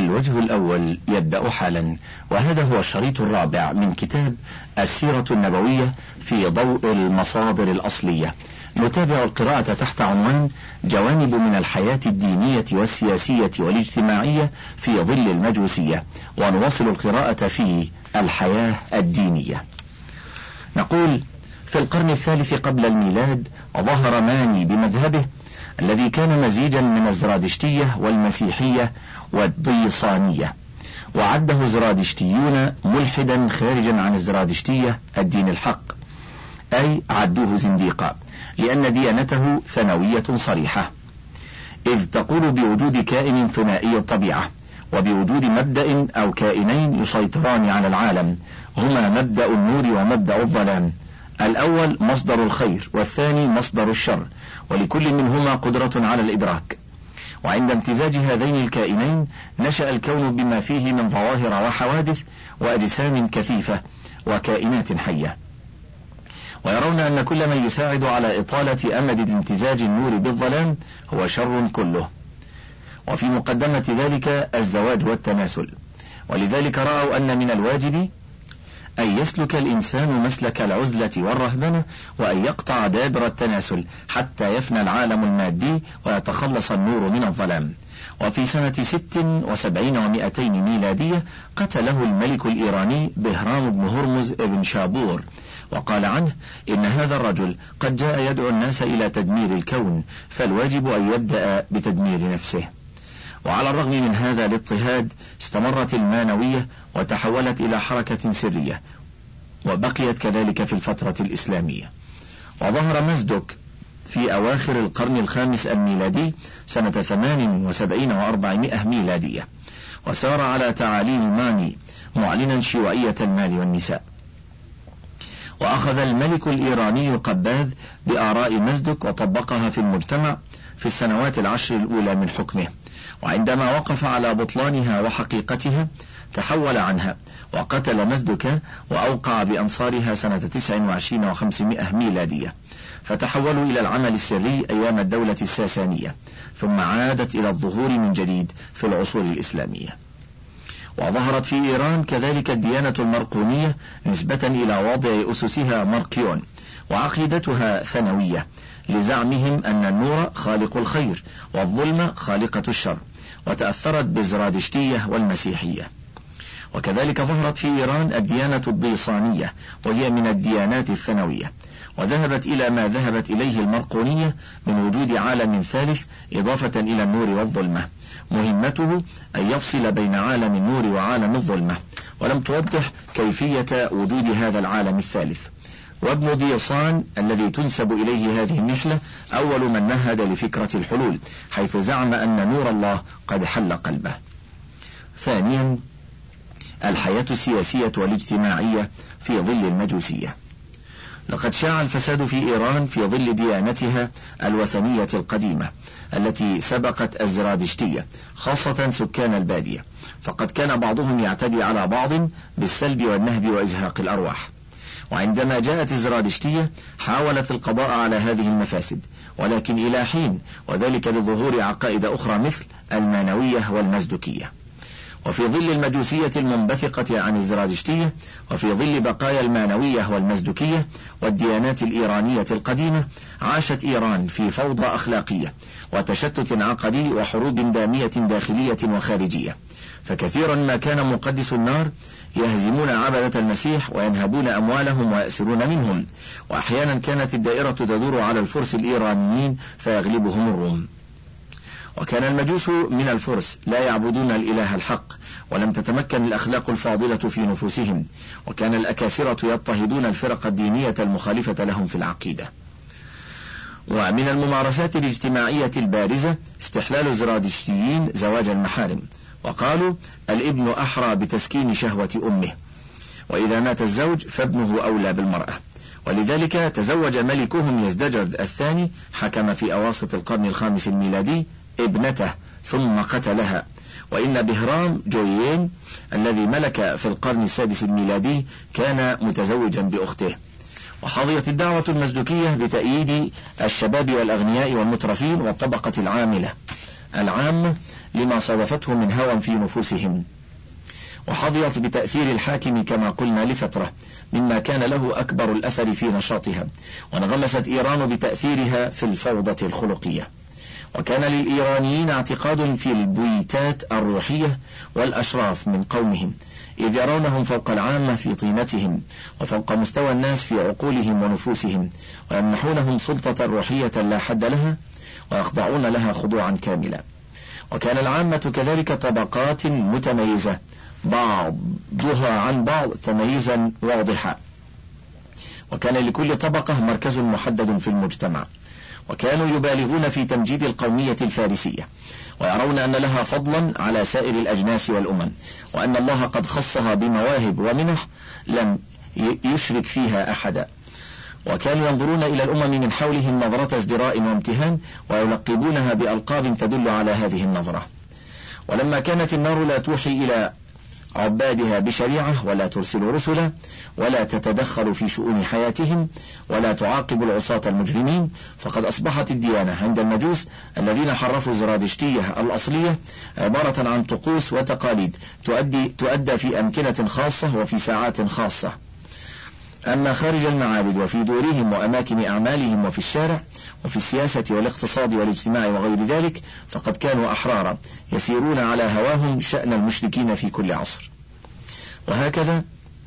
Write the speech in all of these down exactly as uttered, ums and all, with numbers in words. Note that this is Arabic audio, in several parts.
الوجه الأول يبدأ حالا، وهذا هو الشريط الرابع من كتاب السيرة النبوية في ضوء المصادر الأصلية. نتابع القراءة تحت عنوان جوانب من الحياة الدينية والسياسية والاجتماعية في ظل المجوسية، ونواصل القراءة في الحياة الدينية. نقول: في القرن الثالث قبل الميلاد ظهر ماني بمذهبه الذي كان مزيجا من الزرادشتية والمسيحية والضيصانية، وعده الزرادشتيون ملحدا خارجا عن الزرادشتية الدين الحق، أي عدوه زنديقا، لأن ديانته ثنوية صريحة، إذ تقول بوجود كائن ثنائي الطبيعة، وبوجود مبدأ أو كائنين يسيطران على العالم، هما مبدأ النور ومبدأ الظلام، الأول مصدر الخير والثاني مصدر الشر، ولكل منهما قدرة على الإدراك. وعند امتزاج هذين الكائنين نشأ الكون بما فيه من ظواهر وحوادث وأجسام كثيفة وكائنات حية. ويرون أن كل ما يساعد على إطالة أمد امتزاج النور بالظلام هو شر كله، وفي مقدمة ذلك الزواج والتناسل. ولذلك رأوا أن من الواجب أن يسلك الإنسان مسلك العزلة والرهبنة، وأن يقطع دابر التناسل حتى يفنى العالم المادي ويتخلص النور من الظلام. وفي سنة ست وسبعين ومائتين ميلادية قتله الملك الإيراني بهرام بن هرمز بن شابور، وقال عنه: إن هذا الرجل قد جاء يدعو الناس إلى تدمير الكون، فالواجب أن يبدأ بتدمير نفسه. وعلى الرغم من هذا الاضطهاد استمرت المانوية وتحولت إلى حركة سرية، وبقيت كذلك في الفترة الإسلامية. وظهر مزدك في أواخر القرن الخامس الميلادي سنة ثمان وسبعين وأربعمائة ميلادية، وسار على تعاليم ماني معلنا شيوعية المال والنساء. وأخذ الملك الإيراني قباذ بآراء مزدك وطبقها في المجتمع في السنوات العشر الأولى من حكمه، وعندما وقف على بطلانها وحقيقتها تحول عنها وقتل مزدك وأوقع بأنصارها سنة تسع وعشرين وخمسمائة ميلادية، فتحولوا إلى العمل السري أيام الدولة الساسانية، ثم عادت إلى الظهور من جديد في العصور الإسلامية. وظهرت في إيران كذلك الديانة المرقونية نسبة إلى وضع أسسها ماركيون، وعقيدتها ثانوية، لزعمهم أن النور خالق الخير والظلمة خالقة الشر، وتأثرت بالزرادشتية والمسيحية. وكذلك ظهرت في إيران الديانة الضيصانية، وهي من الديانات الثانوية، وذهبت إلى ما ذهبت إليه المرقونية من وجود عالم ثالث إضافة إلى النور والظلمة، مهمته أن يفصل بين عالم النور وعالم الظلمة، ولم توضح كيفية وجود هذا العالم الثالث. وابن ضيصان الذي تنسب إليه هذه النحلة أول من مهد لفكرة الحلول، حيث زعم أن نور الله قد حل قلبه. ثانيا، الحياة السياسية والاجتماعية في ظل المجوسية. لقد شاع الفساد في إيران في ظل ديانتها الوثنية القديمة التي سبقت الزرادشتية، خاصة سكان البادية، فقد كان بعضهم يعتدي على بعض بالسلب والنهب وإزهاق الأرواح. وعندما جاءت الزرادشتية حاولت القضاء على هذه المفاسد، ولكن إلى حين، وذلك لظهور عقائد أخرى مثل المانوية والمزدكية. وفي ظل المجوسية المنبثقة عن الزرادشتية، وفي ظل بقايا المانوية والمزدكية والديانات الإيرانية القديمة، عاشت إيران في فوضى أخلاقية وتشتت عقدي وحروب دامية داخلية وخارجية، فكثيرا ما كان مقدس النار يهزمون عبدة المسيح وينهبون أموالهم ويأسرون منهم، وأحيانا كانت الدائرة تدور على الفرس الإيرانيين فيغلبهم الروم. وكان المجوس من الفرس لا يعبدون الإله الحق، ولم تتمكن الأخلاق الفاضلة في نفوسهم، وكان الأكاسرة يضطهدون الفرق الدينية المخالفة لهم في العقيدة. ومن الممارسات الاجتماعية البارزة استحلال الزرادشتيين زواج المحارم، وقالوا: الابن أحرى بتسكين شهوة أمه، وإذا مات الزوج فابنه أولى بالمرأة. ولذلك تزوج ملكهم يزدجرد الثاني، حكم في أواسط القرن الخامس الميلادي، ابنته ثم قتلها. وإن بهرام جويين الذي ملك في القرن السادس الميلادي كان متزوجا بأخته. وحظيت الدعوة المزدكية بتأييد الشباب والأغنياء والمترفين والطبقة العاملة، العامة لما صادفته من هوى في نفوسهم، وحظيت بتأثير الحاكم كما قلنا لفترة مما كان له أكبر الأثر في نشاطها، وانغمست إيران بتأثيرها في الفوضى الخلقية. وكان للإيرانيين اعتقاد في البويتات الروحية والأشراف من قومهم، إذ يرونهم فوق العامة في طينتهم وفوق مستوى الناس في عقولهم ونفوسهم، ويمنحونهم سلطة روحية لا حد لها ويخضعون لها خضوعا كاملا. وكان العامة كذلك طبقات متميزة بعضها عن بعض تميزا واضحا، وكان لكل طبقة مركز محدد في المجتمع، وكانوا يبالغون في تمجيد القومية الفارسية، ويرون أن لها فضلا على سائر الأجناس والأمم، وأن الله قد خصها بمواهب ومنح لم يشرك فيها أحدا. وكانوا ينظرون إلى الأمم من حولهم نظرة ازدراء وامتهان، ويلقبونها بألقاب تدل على هذه النظرة. ولما كانت النار لا توحي إلى عبادها بشريعة ولا ترسل رسلا ولا تتدخل في شؤون حياتهم ولا تعاقب العصاة المجرمين، فقد أصبحت الديانة عند المجوس الذين حرفوا الزرادشتية الأصلية عبارة عن طقوس وتقاليد تؤدي تؤدى في أمكنة خاصة وفي ساعات خاصة. أما خارج المعابد وفي دورهم وأماكن أعمالهم وفي الشارع وفي السياسة والاقتصاد والاجتماع وغير ذلك فقد كانوا أحرارا يسيرون على هواهم شأن المشركين في كل عصر. وهكذا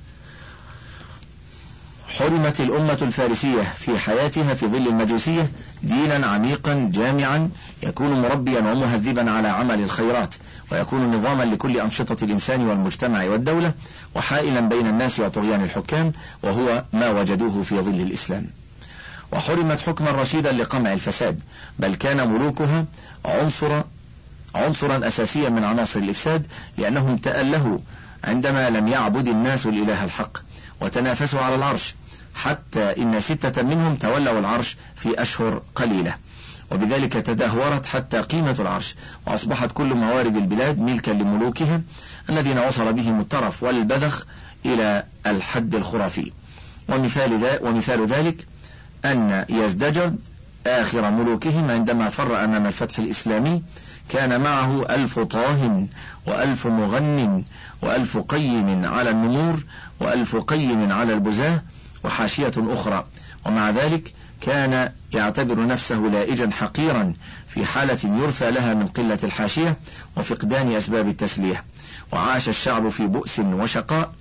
حرمت الأمة الفارسية في حياتها في ظل المجوسية دينا عميقا جامعا يكون مربيا ومهذبا على عمل الخيرات، ويكون نظاما لكل أنشطة الإنسان والمجتمع والدولة، وحائلا بين الناس وطغيان الحكام، وهو ما وجدوه في ظل الإسلام. وحرمت حكما رشيدا لقمع الفساد، بل كان ملوكها عنصر عنصرا أساسيا من عناصر الإفساد، لأنهم تألهوا عندما لم يعبد الناس الإله الحق وتنافسوا على العرش، حتى إن ستة منهم تولوا العرش في أشهر قليلة، وبذلك تدهورت حتى قيمة العرش، وأصبحت كل موارد البلاد ملكا لملوكها الذين وصل بهم الترف والبذخ إلى الحد الخرافي. ومثال, ومثال ذلك أن يزدجرد آخر ملوكهم عندما فر أمام الفتح الإسلامي كان معه ألف طاه وألف مغن وألف قيم على النمور وألف قيم على البزاه وحاشية أخرى، ومع ذلك كان يعتبر نفسه لائجا حقيرا في حالة يرثى لها من قلة الحاشية وفقدان أسباب التسليح. وعاش الشعب في بؤس وشقاء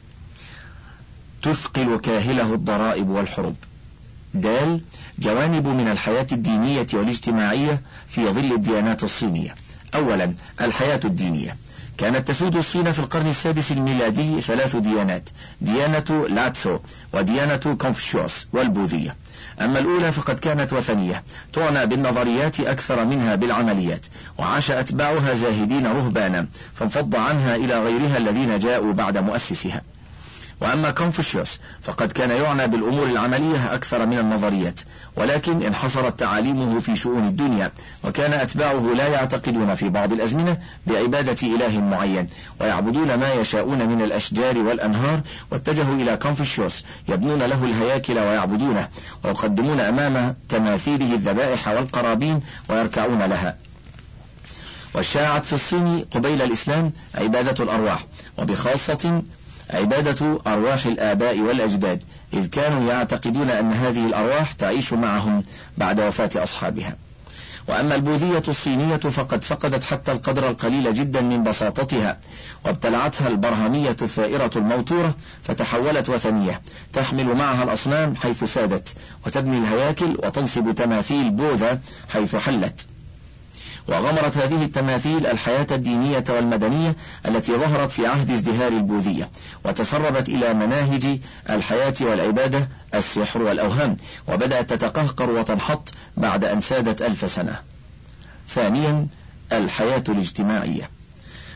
تثقل كاهله الضرائب والحروب. دال جوانب من الحياة الدينية والاجتماعية في ظل الديانات الصينية. أولا الحياة الدينية. كانت تسود الصين في القرن السادس الميلادي ثلاث ديانات: ديانة لاتسو وديانة كونفوشيوس والبوذية. أما الأولى فقد كانت وثنية تعنى بالنظريات أكثر منها بالعمليات، وعاش أتباعها زاهدين رهبانا، فانفض عنها إلى غيرها الذين جاءوا بعد مؤسسها. وأما كونفوشيوس فقد كان يعنى بالأمور العملية أكثر من النظريات، ولكن انحصرت تعاليمه في شؤون الدنيا، وكان أتباعه لا يعتقدون في بعض الأزمنة بعبادة إله معين، ويعبدون ما يشاءون من الأشجار والأنهار، واتجهوا إلى كونفوشيوس يبنون له الهياكل ويعبدونه، ويقدمون أمام تماثيله الذبائح والقرابين ويركعون لها. وشاعت في الصين قبيل الإسلام عبادة الأرواح، وبخاصة عبادة أرواح الآباء والأجداد، إذ كانوا يعتقدون أن هذه الأرواح تعيش معهم بعد وفاة أصحابها. وأما البوذية الصينية فقد فقدت حتى القدر القليل جدا من بساطتها، وابتلعتها البرهمية الثائرة الموتورة، فتحولت وثنية تحمل معها الأصنام حيث سادت، وتبني الهياكل وتنصب تماثيل بوذا حيث حلت. وغمرت هذه التماثيل الحياة الدينية والمدنية التي ظهرت في عهد ازدهار البوذية، وتسربت إلى مناهج الحياة والعبادة السحر والأوهام، وبدأت تتقهقر وتنحط بعد أن سادت ألف سنة. ثانيا الحياة الاجتماعية.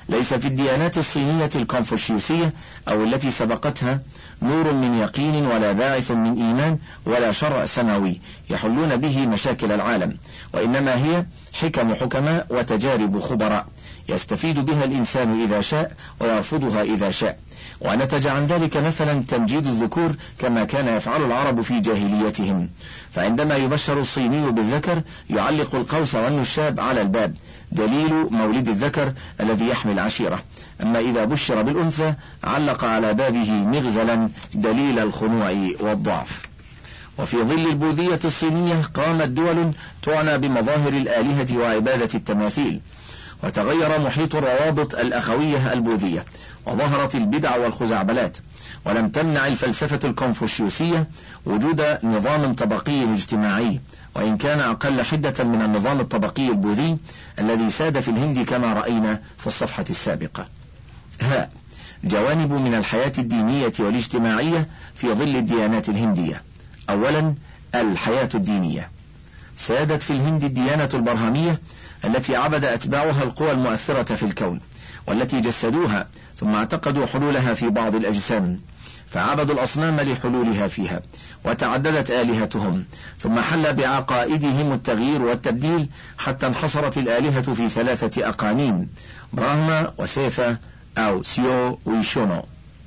ليس في الديانات الصينية الكونفوشيوسية أو التي سبقتها نور من يقين ولا باعث من إيمان ولا شرع سماوي يحلون به مشاكل العالم، وإنما هي حكم حكماء وتجارب خبراء يستفيد بها الإنسان إذا شاء ويرفضها إذا شاء. ونتج عن ذلك مثلا تمجيد الذكور كما كان يفعل العرب في جاهليتهم، فعندما يبشر الصيني بالذكر يعلق القوس والنشاب على الباب دليل مولد الذكر الذي يحمي العشيرة، أما إذا بشر بالأنثى علق على بابه مغزلا دليل الخنوع والضعف. وفي ظل البوذية الصينية قامت دول تعنى بمظاهر الآلهة وعبادة التماثيل، وتغير محيط الروابط الأخوية البوذية، وظهرت البدع والخزعبلات، ولم تمنع الفلسفة الكونفوشيوسية وجود نظام طبقي اجتماعي، وإن كان أقل حدة من النظام الطبقي البوذي الذي ساد في الهند كما رأينا في الصفحة السابقة. ها جوانب من الحياة الدينية والاجتماعية في ظل الديانات الهندية. أولا، الحياة الدينية. سادت في الهند الديانة البرهمية التي عبد أتباعها القوى المؤثرة في الكون، والتي جسدوها ثم اعتقدوا حلولها في بعض الأجسام، فعبدوا الأصنام لحلولها فيها، وتعددت آلهتهم، ثم حل بعقائدهم التغيير والتبديل حتى انحصرت الآلهة في ثلاثة أقانيم: براهما وسيفا أو سيو ويشونو.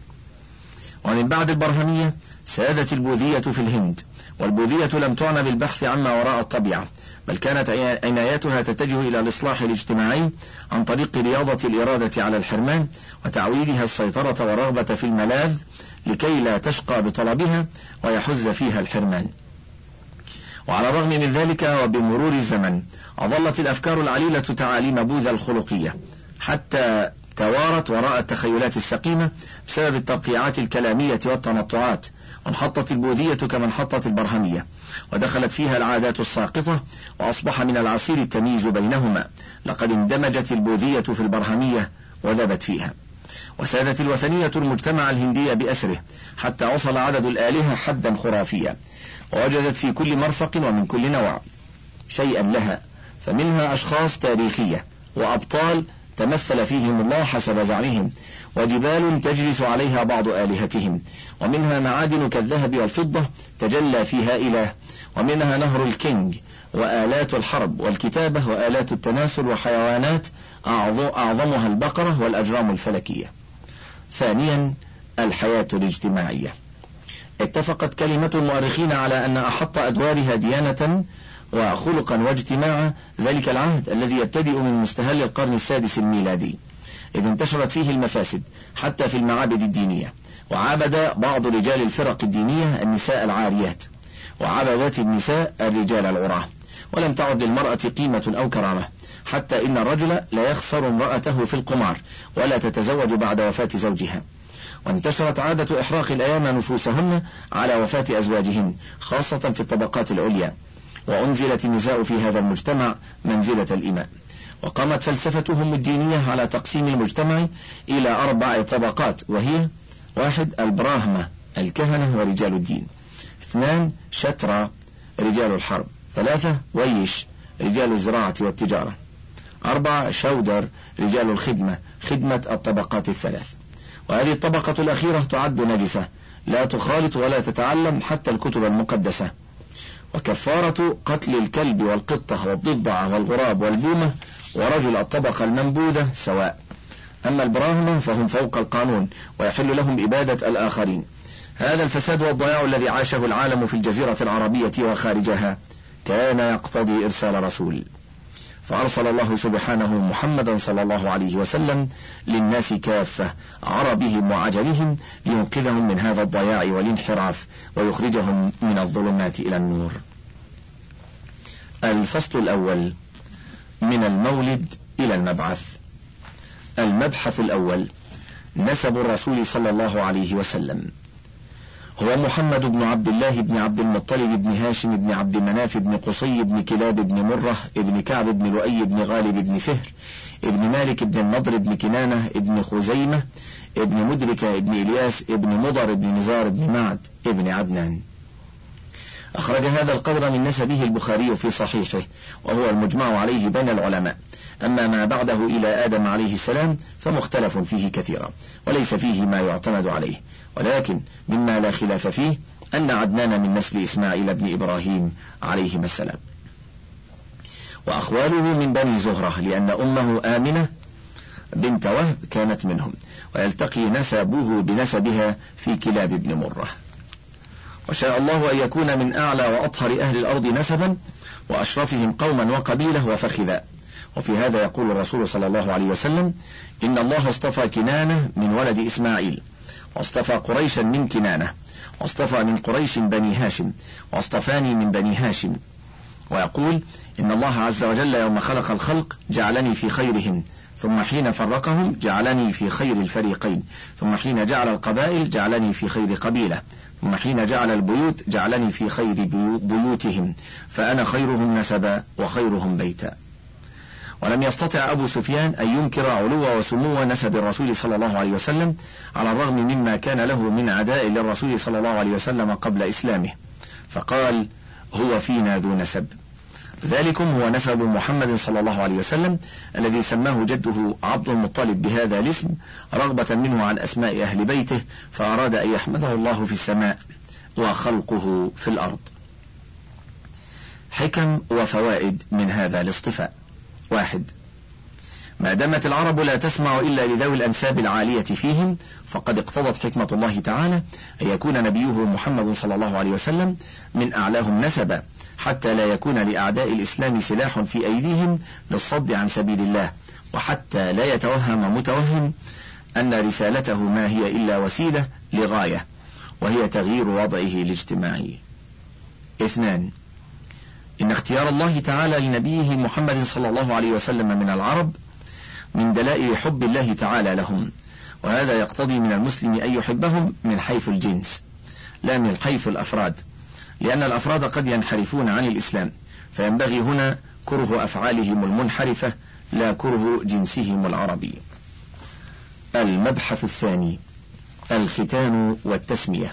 ومن بعد البرهمية سادت البوذية في الهند، والبوذية لم تعنى بالبحث عما وراء الطبيعة، بل كانت عنايتها تتجه إلى الإصلاح الاجتماعي عن طريق رياضة الإرادة على الحرمان وتعويدها السيطرة والرغبة في الملاذ لكي لا تشقى بطلبها ويحز فيها الحرمان. وعلى الرغم من ذلك وبمرور الزمن أظلت الأفكار العليلة تعاليم بوذا الخلقية حتى توارت وراء التخيلات السقيمة بسبب الترقيعات الكلامية والتنطعات، وانحطت البوذية كما انحطت البرهمية، ودخلت فيها العادات الساقطة، وأصبح من العسير التمييز بينهما. لقد اندمجت البوذية في البرهمية وذبت فيها، وسادت الوثنية المجتمع الهندي بأسره حتى وصل عدد الآلهة حدا خرافيا، ووجدت في كل مرفق ومن كل نوع شيئا لها، فمنها أشخاص تاريخية وأبطال تمثل فيهم الله حسب زعمهم، وجبال تجلس عليها بعض آلهتهم، ومنها معادن كالذهب والفضة تجلى فيها إله، ومنها نهر الكينج وآلات الحرب والكتابة وآلات التناسل وحيوانات أعظمها البقرة والأجرام الفلكية. ثانيا، الحياة الاجتماعية. اتفقت كلمة المؤرخين على أن أحط أدوارها ديانة وخلقا واجتماعا ذلك العهد الذي يبتدئ من مستهل القرن السادس الميلادي، إذ انتشرت فيه المفاسد حتى في المعابد الدينية، وعابد بعض رجال الفرق الدينية النساء العاريات، وعبدت النساء الرجال العراة، ولم تعد للمرأة قيمة أو كرامة، حتى إن الرجل لا يخسر امرأته في القمار ولا تتزوج بعد وفاة زوجها. وانتشرت عادة إحراق الأيام نفوسهن على وفاة أزواجهن خاصة في الطبقات العليا، وأنزلت النساء في هذا المجتمع منزلة الإماء. وقامت فلسفتهم الدينية على تقسيم المجتمع إلى أربع طبقات، وهي: واحد، البراهمة الكهنة ورجال الدين. اثنان، شترا رجال الحرب. ثلاثة، ويش رجال الزراعة والتجارة. أربعة، شودر رجال الخدمة، خدمة الطبقات الثلاث. وهذه الطبقة الأخيرة تعد نجسة، لا تخالط ولا تتعلم حتى الكتب المقدسة، وكفارة قتل الكلب والقطة والضفدع والغراب والبومة ورجل الطبقة المنبوذة سواء. أما البراهمة فهم فوق القانون ويحل لهم إبادة الآخرين. هذا الفساد والضياع الذي عاشه العالم في الجزيرة العربية وخارجها كان يقتضي إرسال رسول، فأرسل الله سبحانه محمدا صلى الله عليه وسلم للناس كافة عربهم وعجمهم لينقذهم من هذا الضياع والانحراف ويخرجهم من الظلمات إلى النور. الفصل الأول: من المولد إلى المبعث. المبحث الأول: نسب الرسول صلى الله عليه وسلم. هو محمد بن عبد الله بن عبد المطلب بن هاشم بن عبد مناف بن قصي بن كلاب بن مرة بن كعب بن لؤي بن غالب بن فهر ابن مالك بن النضر بن كنانة ابن خزيمة ابن مدركة ابن إلياس ابن مضر ابن نزار ابن معد ابن عدنان. أخرج هذا القدر من نسبه البخاري في صحيحه، وهو المجمع عليه بين العلماء. أما ما بعده إلى آدم عليه السلام فمختلف فيه كثيرا، وليس فيه ما يعتمد عليه، ولكن مما لا خلاف فيه أن عدنان من نسل إسماعيل بن إبراهيم عليهما السلام. وأخواله من بني زهرة، لأن أمه آمنة بنت وهب كانت منهم، ويلتقي نسبه بنسبها في كلاب بن مرة. وشاء الله أن يكون من أعلى وأطهر أهل الأرض نسبا وأشرفهم قوما وقبيلة وفخذا. وفي هذا يقول الرسول صلى الله عليه وسلم: إن الله اصطفى كنانة من ولد إسماعيل، واصطفى قريشا من كنانة، واصطفى من قريش بني هاشم، واصطفاني من بني هاشم. ويقول: إن الله عز وجل يوم خلق الخلق جعلني في خيرهم، ثم حين فرقهم جعلني في خير الفريقين، ثم حين جعل القبائل جعلني في خير قبيلة، ثم حين جعل البيوت جعلني في خير بيوتهم، فأنا خيرهم نسبا وخيرهم بيتا. ولم يستطع أبو سفيان أن ينكر علو وسمو نسب الرسول صلى الله عليه وسلم، على الرغم مما كان له من عداء للرسول صلى الله عليه وسلم قبل إسلامه، فقال: هو فينا ذو نسب. ذلكم هو نسب محمد صلى الله عليه وسلم، الذي سماه جده عبد المطلب بهذا الاسم رغبة منه عن أسماء أهل بيته، فأراد أن يحمده الله في السماء وخلقه في الأرض. حكم وفوائد من هذا الاصطفاء: واحد: ما دامت العرب لا تسمع إلا لذوي الأنساب العالية فيهم، فقد اقتضت حكمة الله تعالى أن يكون نبيه محمد صلى الله عليه وسلم من أعلاهم نسبا، حتى لا يكون لأعداء الإسلام سلاح في أيديهم للصد عن سبيل الله، وحتى لا يتوهم متوهم أن رسالته ما هي إلا وسيلة لغاية، وهي تغيير وضعه الاجتماعي. اثنان: إن اختيار الله تعالى لنبيه محمد صلى الله عليه وسلم من العرب من دلائل حب الله تعالى لهم، وهذا يقتضي من المسلم أن يحبهم من حيث الجنس لا من حيث الأفراد، لأن الأفراد قد ينحرفون عن الإسلام، فينبغي هنا كره أفعالهم المنحرفة لا كره جنسهم العربي. المبحث الثاني: الختان والتسمية.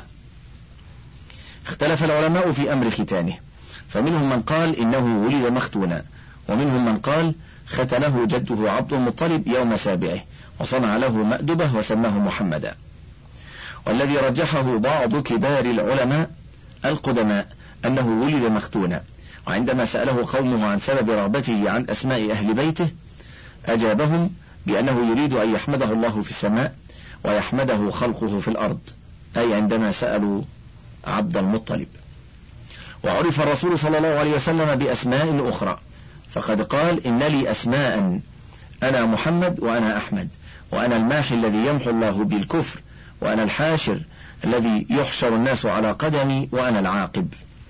اختلف العلماء في أمر ختانه، فمنهم من قال إنه ولد مختونا، ومنهم من قال ختنه جده عبد المطلب يوم سابعه، وصنع له مأدبة وسماه محمدا. والذي رجحه بعض كبار العلماء القدماء أنه ولد مختونا، وعندما سأله قومه عن سبب رغبته عن أسماء أهل بيته أجابهم بأنه يريد أن يحمده الله في السماء ويحمده خلقه في الأرض، أي عندما سألوا عبد المطلب. وعرف الرسول صلى الله عليه وسلم بأسماء أخرى، فقد قال: إن لي أسماء، أنا محمد وأنا أحمد، وأنا الماحي الذي يمحو الله بالكفر، وأنا الحاشر الذي يحشر الناس على قدمي، وأنا العاقب.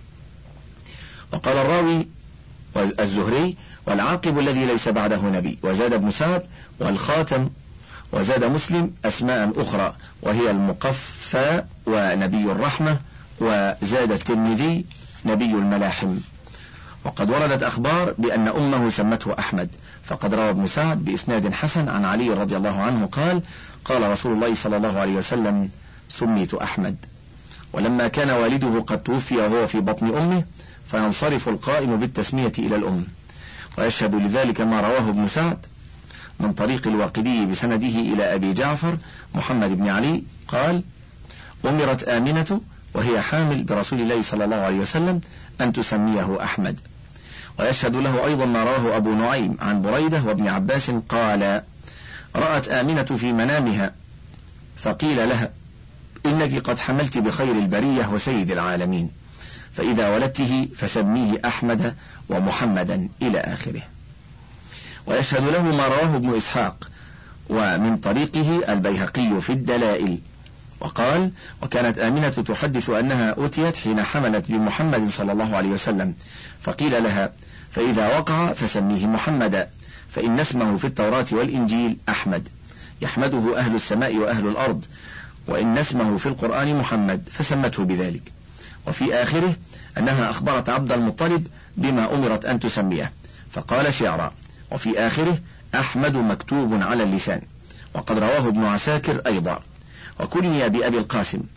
وقال الراوي الزهري: والعاقب الذي ليس بعده نبي. وزاد ابن سعد: والخاتم. وزاد مسلم أسماء أخرى، وهي المقفى ونبي الرحمة. وزاد الترمذي: نبي الملاحم. وقد وردت أخبار بأن أمه سمته أحمد، فقد روى ابن سعد بإسناد حسن عن علي رضي الله عنه قال: قال رسول الله صلى الله عليه وسلم: سميت أحمد. ولما كان والده قد توفي وهو في بطن أمه، فينصرف القائم بالتسمية إلى الأم. ويشهد لذلك ما رواه ابن سعد من طريق الواقدي بسنده إلى أبي جعفر محمد بن علي قال: أمرت آمنة وهي حامل برسول الله صلى الله عليه وسلم أن تسميه أحمد. ويشهد له أيضا ما رواه أبو نعيم عن بريدة وابن عباس قال: رأت آمنة في منامها فقيل لها: إنك قد حملت بخير البرية وسيد العالمين، فإذا ولدته فسميه أحمد ومحمدا إلى آخره. ويشهد له ما رواه ابن إسحاق ومن طريقه البيهقي في الدلائل وقال: وكانت آمنة تحدث أنها أتيت حين حملت بمحمد صلى الله عليه وسلم، فقيل لها: فإذا وقع فسميه محمدا، فإن اسمه في التوراة والإنجيل أحمد، يحمده أهل السماء وأهل الأرض، وإن اسمه في القرآن محمد، فسمته بذلك. وفي آخره أنها أخبرت عبد المطلب بما أمرت أن تسميه، فقال شعرا. وفي آخره: أحمد مكتوب على اللسان. وقد رواه ابن عساكر أيضا. وكني بأبي القاسم،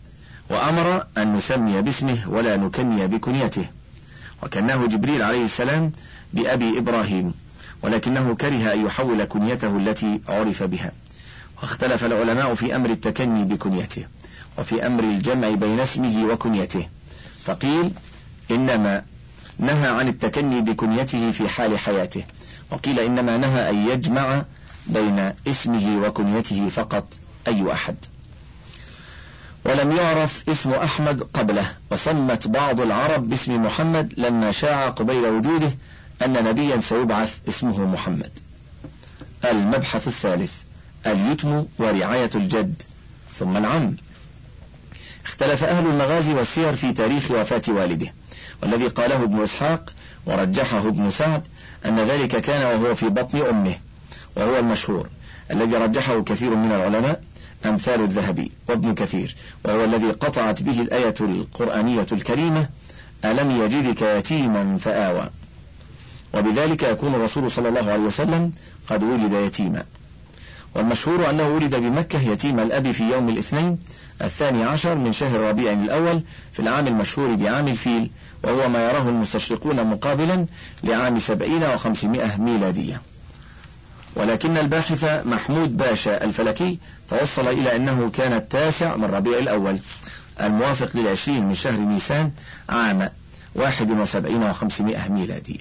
وأمر أن نسمي باسمه ولا نكني بكنيته، وكناه جبريل عليه السلام بأبي إبراهيم، ولكنه كره أن يحول كنيته التي عرف بها. واختلف العلماء في أمر التكني بكنيته وفي أمر الجمع بين اسمه وكنيته، فقيل إنما نهى عن التكني بكنيته في حال حياته، وقيل إنما نهى أن يجمع بين اسمه وكنيته فقط أي أحد. ولم يعرف اسم أحمد قبله، وسمت بعض العرب باسم محمد لما شاع قبيل وجوده أن نبيا سيبعث اسمه محمد. المبحث الثالث: اليتم ورعاية الجد ثم العم. اختلف أهل المغازي والسير في تاريخ وفاة والده، والذي قاله ابن إسحاق ورجحه ابن سعد أن ذلك كان وهو في بطن أمه، وهو المشهور الذي رجحه كثير من العلماء أمثال الذهبي وابن كثير، وهو الذي قطعت به الآية القرآنية الكريمة: ألم يجدك يتيما فآوى. وبذلك يكون الرسول صلى الله عليه وسلم قد ولد يتيما. والمشهور أنه ولد بمكة يتيم الأب في يوم الاثنين الثاني عشر من شهر ربيع الأول في العام المشهور بعام الفيل، وهو ما يراه المستشرقون مقابلا لعام سبعين وخمسمائة ميلادية. ولكن الباحث محمود باشا الفلكي توصل إلى أنه كان التاسع من ربيع الأول الموافق للعشرين من شهر نيسان عام واحد وسبعين وخمسمائة ميلادية.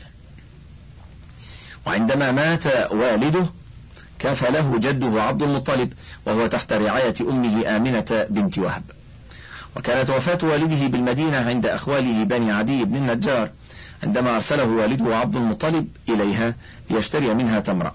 وعندما مات والده كفله جده عبد المطلب وهو تحت رعاية أمه آمنة بنت وهب. وكانت وفاة والده بالمدينة عند أخواله بني عدي بن النجار، عندما أرسله والده عبد المطلب إليها ليشتري منها تمرا.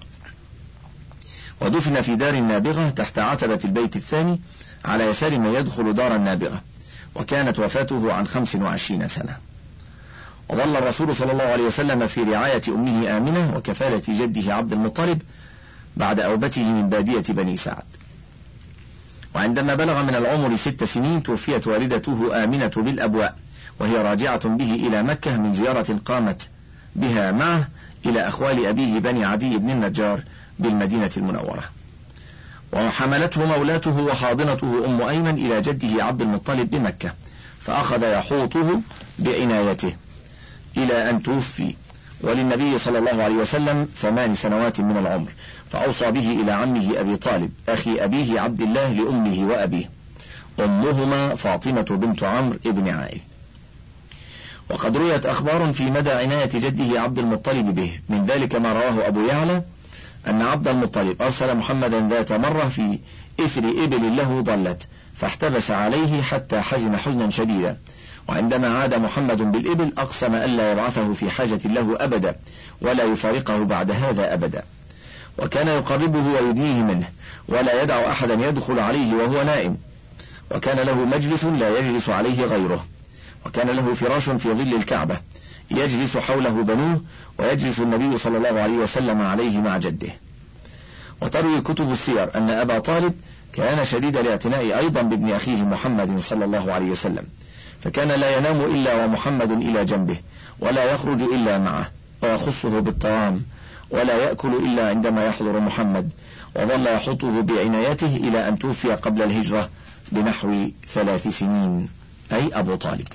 ودفن في دار النابغة تحت عتبة البيت الثاني على يسار من يدخل دار النابغة، وكانت وفاته عن خمس وعشرين سنة. وظل الرسول صلى الله عليه وسلم في رعاية أمه آمنة وكفالة جده عبد المطلب بعد أوبته من بادية بني سعد. وعندما بلغ من العمر ست سنين توفيت والدته آمنة بالأبواء، وهي راجعة به إلى مكة من زيارة قامت بها معه إلى أخوال أبيه بني عدي بن النجار بالمدينة المنورة. وحملته مولاته وحاضنته أم أيمن إلى جده عبد المطلب بمكة، فأخذ يحوطه بعنايته إلى أن توفي، وللنبي صلى الله عليه وسلم ثمان سنوات من العمر، فأوصى به إلى عمه أبي طالب أخي أبيه عبد الله لأمه وأبيه، أمهما فاطمة بنت عمرو بن عائذ. وقد رويت أخبار في مدى عناية جده عبد المطلب به، من ذلك ما رواه أبو يعلى أن عبد المطلب أرسل محمدا ذات مرة في إثر إبل له ضلت، فاحتبس عليه حتى حزن حزنا شديدا، وعندما عاد محمد بالإبل أقسم ألا يبعثه في حاجة له أبدا ولا يفارقه بعد هذا أبدا، وكان يقربه ويدنيه منه ولا يدع أحدا يدخل عليه وهو نائم، وكان له مجلس لا يجلس عليه غيره، وكان له فراش في ظل الكعبة يجلس حوله بنوه، ويجلس النبي صلى الله عليه وسلم عليه مع جده. وتروي كتب السير أن أبا طالب كان شديد الاعتناء أيضا بابن أخيه محمد صلى الله عليه وسلم، فكان لا ينام إلا ومحمد إلى جنبه، ولا يخرج إلا معه، ويخصه بالطعام، ولا يأكل إلا عندما يحضر محمد، وظل يحطه بعنايته إلى أن توفي قبل الهجرة بنحو ثلاث سنين، أي أبو طالب.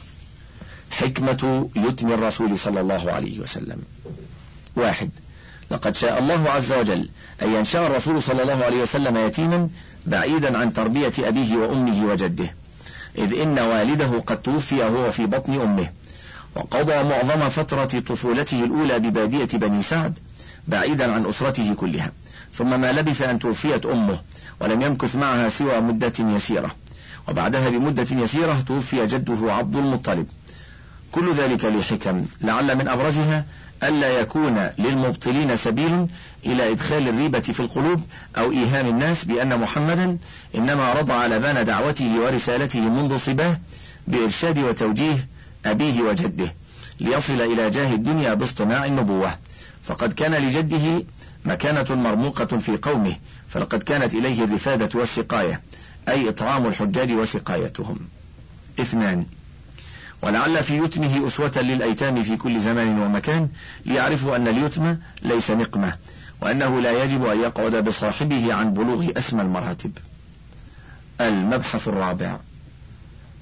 حكمة يتم الرسول صلى الله عليه وسلم: واحد، لقد شاء الله عز وجل أن ينشأ الرسول صلى الله عليه وسلم يتيما بعيدا عن تربية أبيه وأمه وجده، إذ إن والده قد توفي وهو في بطن أمه، وقضى معظم فترة طفولته الأولى ببادية بني سعد بعيدا عن أسرته كلها، ثم ما لبث أن توفيت أمه ولم يمكث معها سوى مدة يسيرة، وبعدها بمدة يسيرة توفي جده عبد المطلب. كل ذلك لحكم، لعل من أبرزها ألا يكون للمبطلين سبيل إلى إدخال الريبة في القلوب أو إيهام الناس بأن محمدا إنما رضع لبان دعوته ورسالته منذ صباه بإرشاد وتوجيه أبيه وجده ليصل إلى جاه الدنيا باصطناع النبوة، فقد كان لجده مكانة مرموقة في قومه، فلقد كانت إليه الرفادة والسقاية، أي إطعام الحجاج وسقايتهم. اثنان، ولعل في يتمه أسوة للأيتام في كل زمان ومكان، ليعرفوا أن اليتم ليس نقمة، وأنه لا يجب أن يقعد بصاحبه عن بلوغ أسمى المراتب. المبحث الرابع: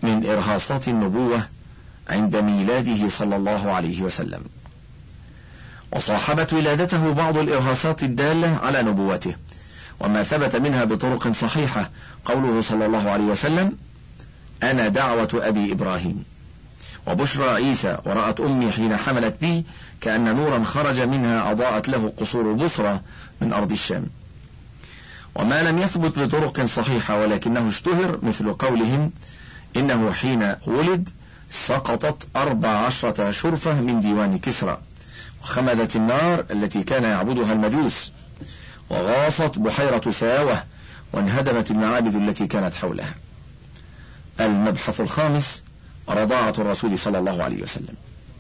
من إرهاصات النبوة عند ميلاده صلى الله عليه وسلم. وصاحبت ولادته بعض الإرهاصات الدالة على نبوته، وما ثبت منها بطرق صحيحة قوله صلى الله عليه وسلم: أنا دعوة أبي إبراهيم، وبشرى عيسى، ورأت أمي حين حملت بي كأن نورا خرج منها أضاءت له قصور بصرى من أرض الشام. وما لم يثبت بطرق صحيحة ولكنه اشتهر مثل قولهم إنه حين ولد سقطت أربع عشرة شرفة من ديوان كسرى، وخمدت النار التي كان يعبدها المجوس، وغاصت بحيرة ساوة، وانهدمت المعابد التي كانت حولها. المبحث الخامس: رضاعة الرسول صلى الله عليه وسلم.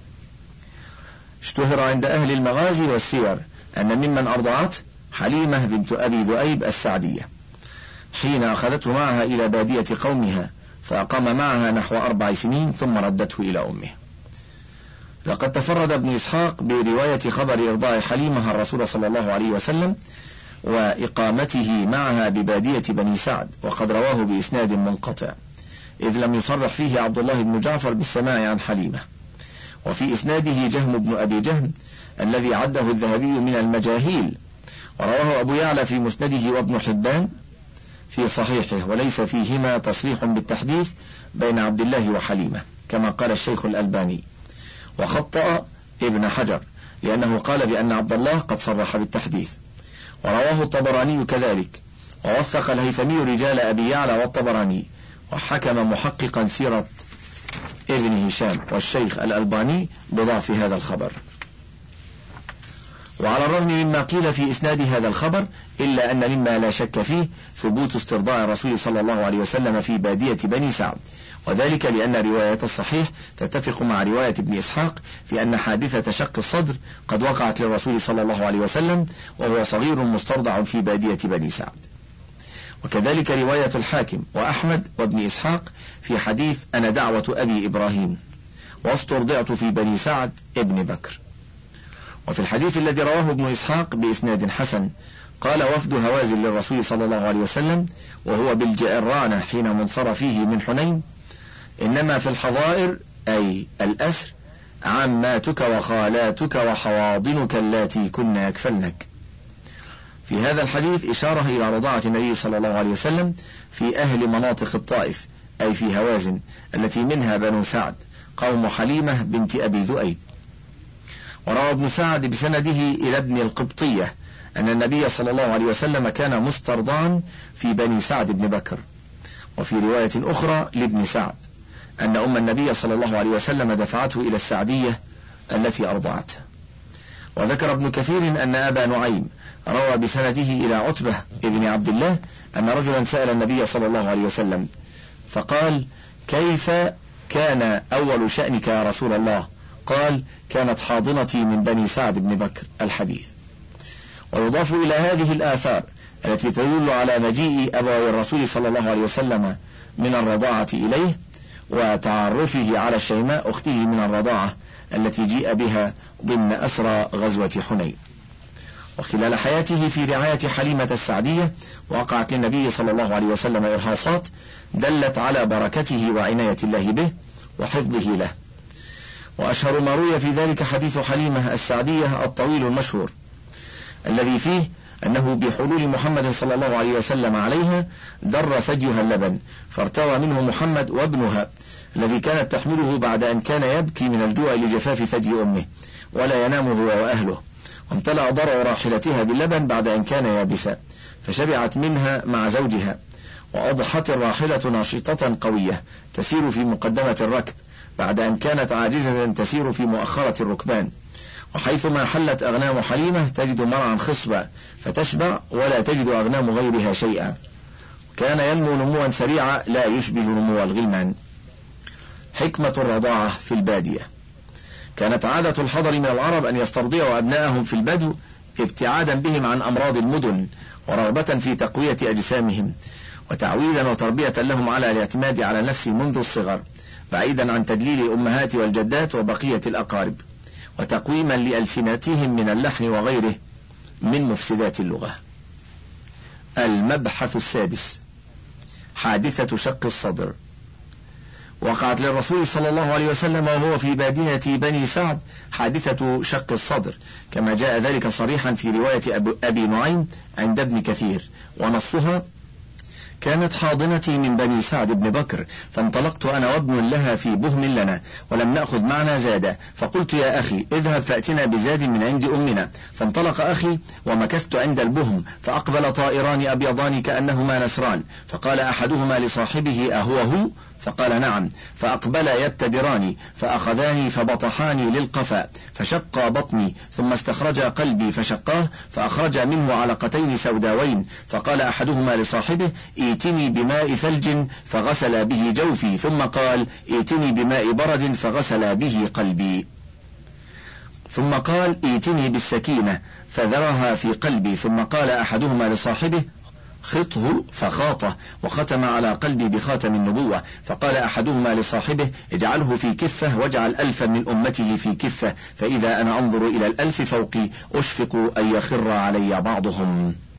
اشتهر عند أهل المغازي والسير أن ممن أرضعته حليمة بنت أبي ذؤيب السعدية، حين أخذته معها إلى بادية قومها فأقام معها نحو أربع سنين ثم ردته إلى أمه. لقد تفرد ابن إسحاق برواية خبر إرضاع حليمة الرسول صلى الله عليه وسلم وإقامته معها ببادية بني سعد، وقد رواه بإسناد منقطع، إذ لم يصرح فيه عبد الله بن جعفر بالسماع عن حليمة. وفي إسناده جهم بن أبي جهم الذي عده الذهبي من المجاهيل، ورواه أبو يعلى في مسنده وابن حبان في صحيحه، وليس فيهما تصريح بالتحديث بين عبد الله وحليمة كما قال الشيخ الألباني. وخطأ ابن حجر لأنه قال بأن عبد الله قد صرح بالتحديث، ورواه الطبراني كذلك، ووثق الهيثمي رجال أبي يعلى والطبراني، وحكم محققا سيرة ابن هشام والشيخ الألباني بضعف هذا الخبر. وعلى الرغم مما قيل في إسناد هذا الخبر، إلا أن مما لا شك فيه ثبوت استرضاع الرسول صلى الله عليه وسلم في بادية بني سعد، وذلك لأن رواية الصحيح تتفق مع رواية ابن إسحاق في أن حادثة شق الصدر قد وقعت للرسول صلى الله عليه وسلم وهو صغير مسترضع في بادية بني سعد. وكذلك رواية الحاكم وأحمد وابن إسحاق في حديث أنا دعوة أبي إبراهيم واسترضعت في بني سعد ابن بكر. وفي الحديث الذي رواه ابن إسحاق بإسناد حسن قال وفد هوازن للرسول صلى الله عليه وسلم وهو بالجئرانة حين منصر فيه من حنين: إنما في الحظائر أي الأسر عماتك وخالاتك وحواضنك اللاتي كن يكفلنك. في هذا الحديث إشارة إلى رضاعة النبي صلى الله عليه وسلم في أهل مناطق الطائف، أي في هوازن التي منها بنو سعد قوم حليمة بنت أبي ذؤيب. وروى ابن سعد بسنده إلى ابن القبطية أن النبي صلى الله عليه وسلم كان مسترضعا في بني سعد بن بكر. وفي رواية أخرى لابن سعد أن أم النبي صلى الله عليه وسلم دفعته إلى السعدية التي أرضعته. وذكر ابن كثير أن أبا نعيم روى بسنده إلى عتبة ابن عبد الله أن رجلا سأل النبي صلى الله عليه وسلم فقال: كيف كان أول شأنك يا رسول الله؟ قال: كانت حاضنتي من بني سعد بن بكر. الحديث. ويضاف إلى هذه الآثار التي تدل على مجيء أبوي الرسول صلى الله عليه وسلم من الرضاعة إليه وتعرفه على الشيماء أخته من الرضاعة التي جيء بها ضمن أسرى غزوة حنين. وخلال حياته في رعاية حليمة السعدية وقعت للنبي صلى الله عليه وسلم إرهاصات دلت على بركته وعناية الله به وحفظه له. وأشهر ما روي في ذلك حديث حليمة السعدية الطويل المشهور الذي فيه أنه بحلول محمد صلى الله عليه وسلم عليها در ثديها اللبن فارتوى منه محمد وابنها الذي كانت تحمله بعد أن كان يبكي من الجوع لجفاف ثدي أمه ولا ينام هو وأهله، وامتلأ ضرع راحلتها باللبن بعد أن كان يابسا فشبعت منها مع زوجها، وأضحت الراحلة ناشطة قوية تسير في مقدمة الركب بعد أن كانت عاجزة تسير في مؤخرة الركبان، وحيثما حلت أغنام حليمة تجد مرعا خصبا فتشبع ولا تجد أغنام غيرها شيئا. كان ينمو نموا سريعا لا يشبه نمو الغلمان. حكمة الرضاعة في البادية. كانت عادة الحضر من العرب أن يسترضعوا أبنائهم في البدو ابتعادا بهم عن أمراض المدن ورغبة في تقوية أجسامهم وتعويدا وتربية لهم على الاعتماد على النفس منذ الصغر بعيدا عن تدليل الأمهات والجدات وبقية الأقارب، وتقويما لألسنتهم من اللحن وغيره من مفسدات اللغة. المبحث السادس: حادثة شق الصدر. وقعت للرسول صلى الله عليه وسلم وهو في بادية بني سعد حادثة شق الصدر، كما جاء ذلك صريحا في رواية أبي نعيم عند ابن كثير، ونصها: كانت حاضنتي من بني سعد بن بكر، فانطلقت أنا وابن لها في بهم لنا، ولم نأخذ معنا زادا، فقلت: يا أخي اذهب فأتنا بزاد من عند أمنا. فانطلق أخي ومكثت عند البهم، فأقبل طائران أبيضان كأنهما نسران، فقال أحدهما لصاحبه: أهو هو؟ فقال: نعم. فأقبلا يبتدراني، فأخذاني فبطحاني للقفا، فشق بطني، ثم استخرجا قلبي فشقاه، فأخرج منه علقتين سوداوين، فقال أحدهما لصاحبه: ائتني بماء ثلج، فغسل به جوفي، ثم قال: ائتني بماء برد، فغسل به قلبي، ثم قال: ائتني بالسكينة، فذرها في قلبي، ثم قال أحدهما لصاحبه: خطه، فخاطه، وختم على قلبي بخاتم النبوة، فقال أحدهما لصاحبه: اجعله في كفة، واجعل ألفا من أمته في كفة، فإذا أنا أنظر إلى الألف فوقي أشفق أن يخر علي بعضهم.